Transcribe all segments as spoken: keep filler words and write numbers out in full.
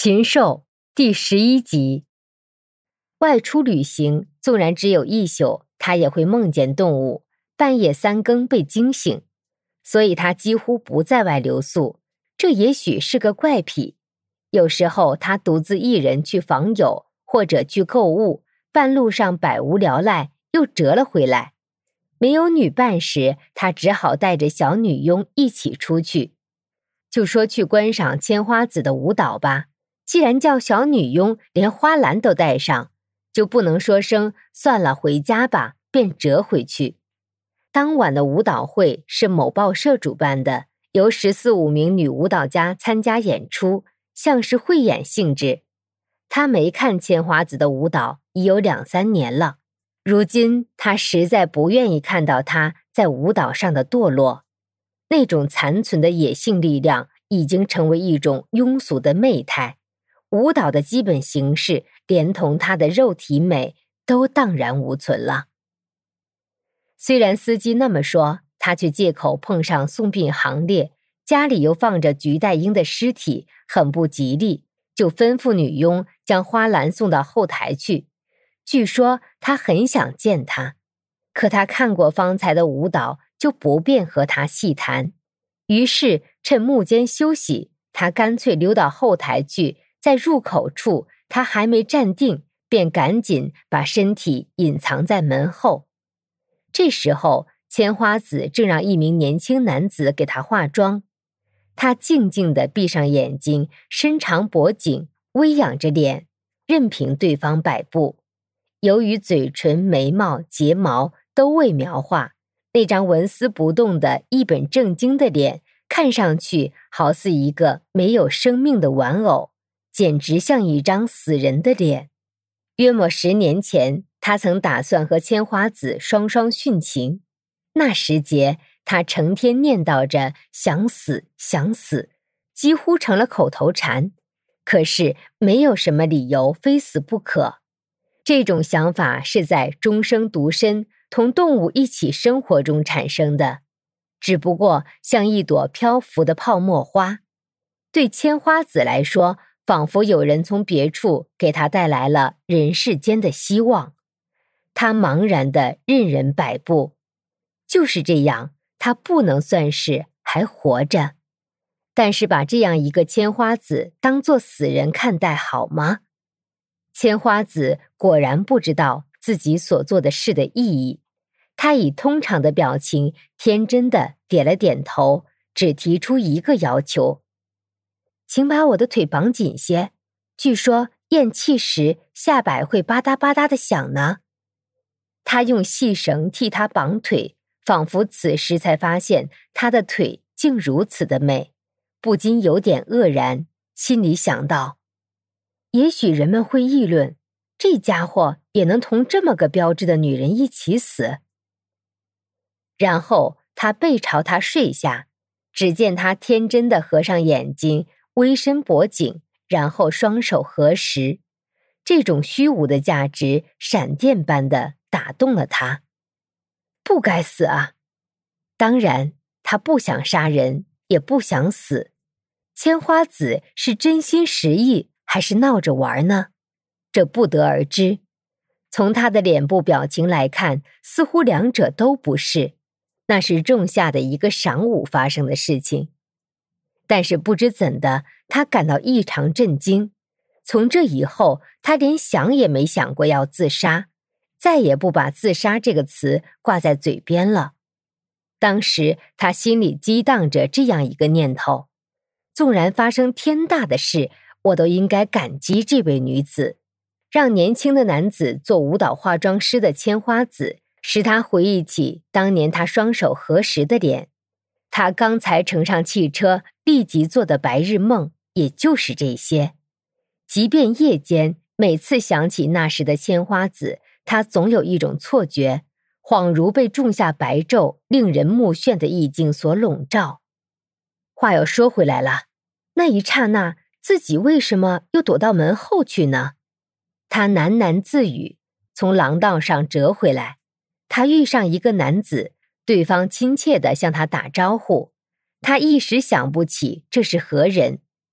禽兽第十一集。外出旅行，纵然只有一宿，他也会梦见动物，半夜三更被惊醒，所以他几乎不在外留宿。这也许是个怪癖。有时候他独自一人去访友，或者去购物，半路上百无聊赖，又折了回来。没有女伴时，他只好带着小女佣一起出去。就说去观赏千花子的舞蹈吧，既然叫小女佣连花篮都带上，就不能说声算了回家吧，便折回去。当晚的舞蹈会是某报社主办的，由十四五名女舞蹈家参加演出，像是汇演性质。他没看千花子的舞蹈已有两三年了，如今他实在不愿意看到她在舞蹈上的堕落。那种残存的野性力量已经成为一种庸俗的媚态，舞蹈的基本形式连同她的肉体美都荡然无存了。虽然司机那么说，他却借口碰上送殡行列，家里又放着菊代英的尸体，很不吉利，就吩咐女佣将花篮送到后台去。据说他很想见她，可他看过方才的舞蹈，就不便和他细谈。于是趁幕间休息，他干脆溜到后台去，在入口处他还没站定，便赶紧把身体隐藏在门后。这时候千花子正让一名年轻男子给她化妆，她静静地闭上眼睛，伸长脖颈，微仰着脸，任凭对方摆布。由于嘴唇、眉毛、睫毛都未描画，那张纹丝不动的一本正经的脸，看上去好似一个没有生命的玩偶，简直像一张死人的脸。约莫十年前，他曾打算和千花子双双殉情。那时节，他成天念叨着想死想死，几乎成了口头禅。可是没有什么理由非死不可。这种想法是在终生独身同动物一起生活中产生的，只不过像一朵漂浮的泡沫花。对千花子来说，仿佛有人从别处给她带来了人世间的希望。她茫然地任人摆布。就是这样，她不能算是还活着。但是把这样一个千花子当作死人看待好吗？千花子果然不知道自己所做的事的意义，她以通常的表情天真地点了点头，只提出一个要求：请把我的腿绑紧些，据说咽气时下摆会吧嗒吧嗒地响呢。他用细绳替她绑腿，仿佛此时才发现她的腿竟如此的美，不禁有点愕然，心里想到，也许人们会议论，这家伙也能同这么个标致的女人一起死。然后他背朝她睡下，只见她天真地合上眼睛，微伸脖颈，然后双手合十。这种虚无的价值闪电般地打动了他。不该死啊！当然，他不想杀人，也不想死。千花子是真心实意，还是闹着玩呢？这不得而知。从他的脸部表情来看，似乎两者都不是。那是仲夏的一个晌午发生的事情。但是不知怎的，他感到异常震惊。从这以后，他连想也没想过要自杀，再也不把自杀这个词挂在嘴边了。当时他心里激荡着这样一个念头：纵然发生天大的事，我都应该感激这位女子，让年轻的男子做舞蹈化妆师的千花子，使他回忆起当年他双手合十的脸。他刚才乘上汽车立即做的白日梦，也就是这些。即便夜间，每次想起那时的千花子，他总有一种错觉，恍如被种下白昼，令人目眩的意境所笼罩。话又说回来了，那一刹那，自己为什么又躲到门后去呢？他喃喃自语，从廊道上折回来，他遇上一个男子，对方亲切地向他打招呼，他一时想不起这是何人。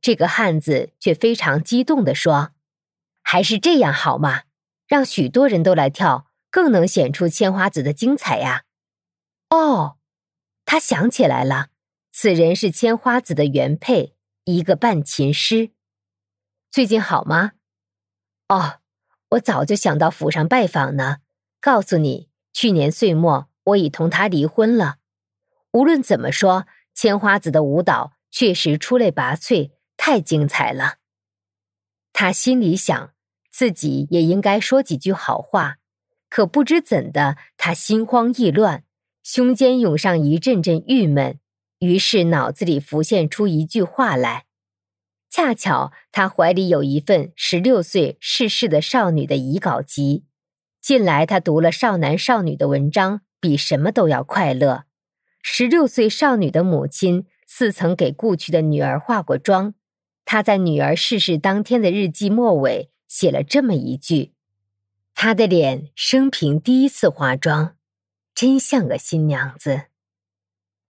这个汉子却非常激动地说：还是这样好吗？让许多人都来跳，更能显出千花子的精彩呀。哦，他想起来了，此人是千花子的原配，一个半琴师。最近好吗？哦，我早就想到府上拜访呢。告诉你，去年岁末我已同他离婚了。无论怎么说，千花子的舞蹈确实出类拔萃，太精彩了。他心里想，自己也应该说几句好话，可不知怎的，他心慌意乱，胸间涌上一阵阵郁闷，于是脑子里浮现出一句话来。恰巧他怀里有一份十六岁逝世的少女的遗稿集，近来他读了少男少女的文章，比什么都要快乐。十六岁少女的母亲似曾给故去的女儿化过妆，他在女儿逝世当天的日记末尾写了这么一句：她的脸生平第一次化妆，真像个新娘子。